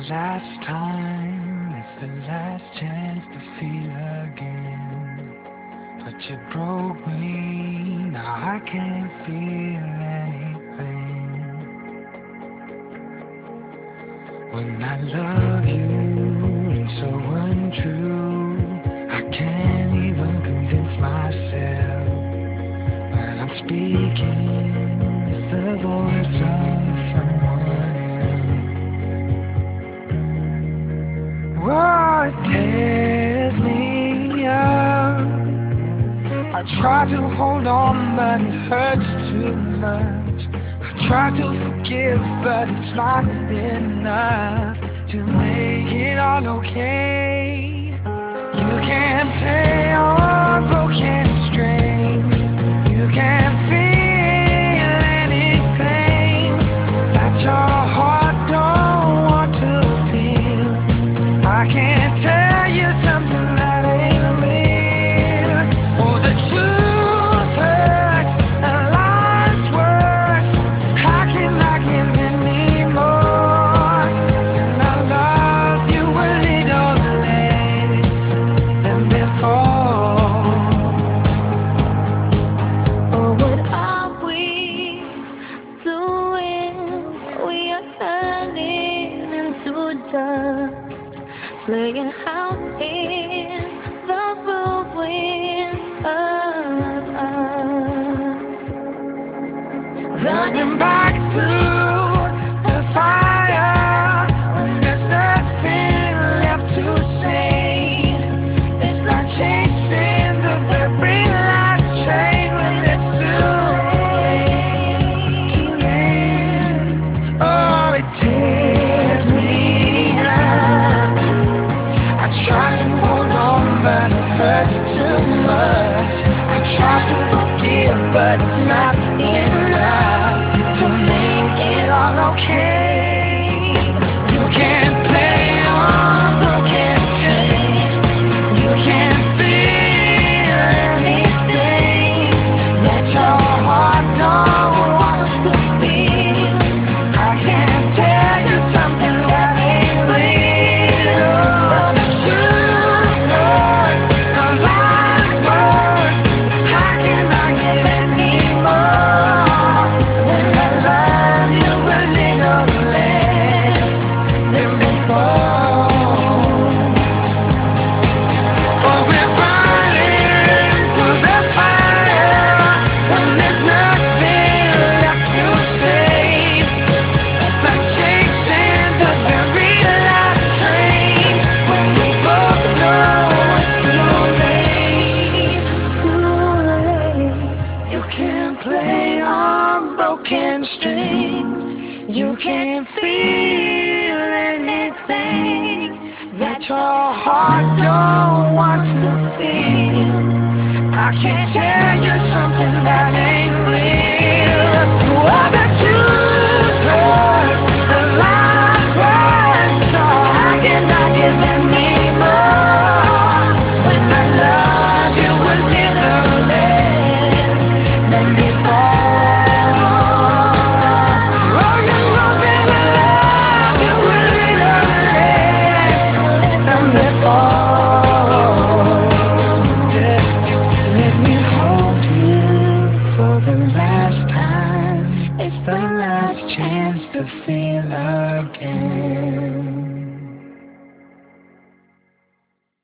last time, it's the last chance to feel again. But you broke me, now I can't feel anything. When I love you, it's so untrue. I can't even convince myself that I'm speaking. It's the voice of someone else. Oh, it tears me up. I try to hold on, but it hurts too much. I try to forgive, but it's not enough to make it all okay. You can't play on broken strings. You can't feel anything that your heart don't want to feel. I can't tell you something that ain't real. Oh, the truth hurts and lies worse. How can I give any more? And I love you a little less than before. Oh, what are we doing? We are turning into dust, playing house in the ruins of us. Running back through the fire when there's nothing left to say. It's like chasing the very last train when it's too late. Oh, it tears me up. I try to hold on, but it hurts too much. I try to forgive, but it's not enough to make it all okay. You can't play on broken strings. You can't feel anything that your heart don't want to feel. I can't tell you something that ain't real. But the truth hurts, the lies worse. How can I give any more when I love you a little less than before? Oh, we're running through the fire when there's nothing left to say. It's like chasing the very last train when we both know it's too late. Too late. You can't play on broken strings. You can't feel anything that your heart don't want to feel. I can't tell you something that ain't real. What the truth hurts, the lies worse. So how can I give any more when I love you a little less than before? Oh, you want me to love you a little less than before. Yeah. Let me hold you for the last time. It's the last chance to feel again.